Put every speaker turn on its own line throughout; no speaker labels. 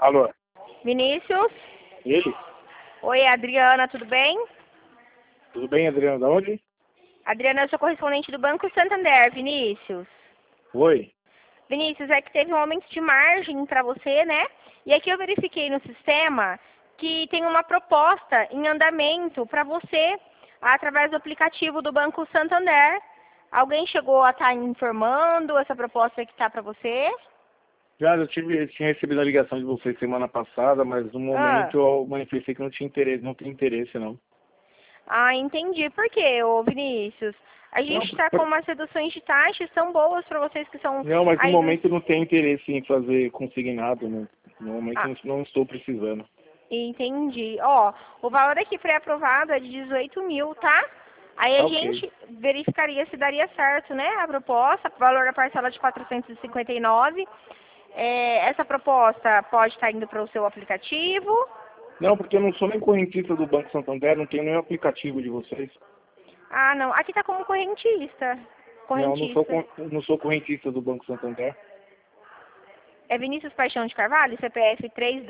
Alô?
Vinícius?
Ele?
Oi, Adriana, tudo bem?
Tudo bem, Adriano? Da onde?
Adriana, eu sou correspondente do Banco Santander, Vinícius.
Oi.
Vinícius, é que teve um aumento de margem para você, né? E aqui eu verifiquei no sistema que tem uma proposta em andamento para você através do aplicativo do Banco Santander. Alguém chegou a estar informando essa proposta que está para você?
Já eu tinha recebido a ligação de vocês semana passada, mas no momento eu manifestei que não tinha interesse, não tem interesse não.
Ah, entendi. Por quê, ô Vinícius? A gente está com umas reduções de taxas, são boas para vocês que são...
Não, mas no
aí
momento não tem interesse em fazer consignado, né? No momento
Ah,
não estou precisando.
entendi. Ó, o valor aqui pré-aprovado é de 18 mil, tá? Aí a
Tá ok.
gente verificaria se daria certo, né, a proposta, o valor da parcela de 459. Essa proposta pode estar indo para o seu aplicativo.
Não, porque eu não sou nem correntista do Banco Santander, não tenho nem o aplicativo de vocês.
Ah, não. Aqui tá como correntista.
Não,
Correntista.
não sou correntista do Banco Santander.
É Vinícius Paixão de Carvalho, CPF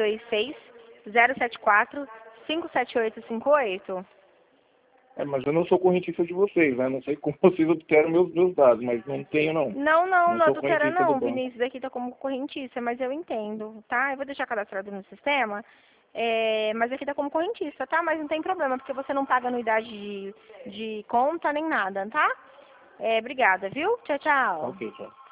326-074-57858.
Mas eu não sou correntista de vocês, né? Não sei como vocês obteram meus dados, mas não tenho não.
Não, não,
Não
não
sou
adultera
correntista do
não,
banco.
Vinícius, aqui tá como correntista, mas eu entendo, tá? Eu vou deixar cadastrado no sistema, mas aqui tá como correntista, tá? Mas não tem problema, porque você não paga anuidade de conta nem nada, tá? Obrigada, viu? Tchau,
Tá
tchau.
ok, tchau.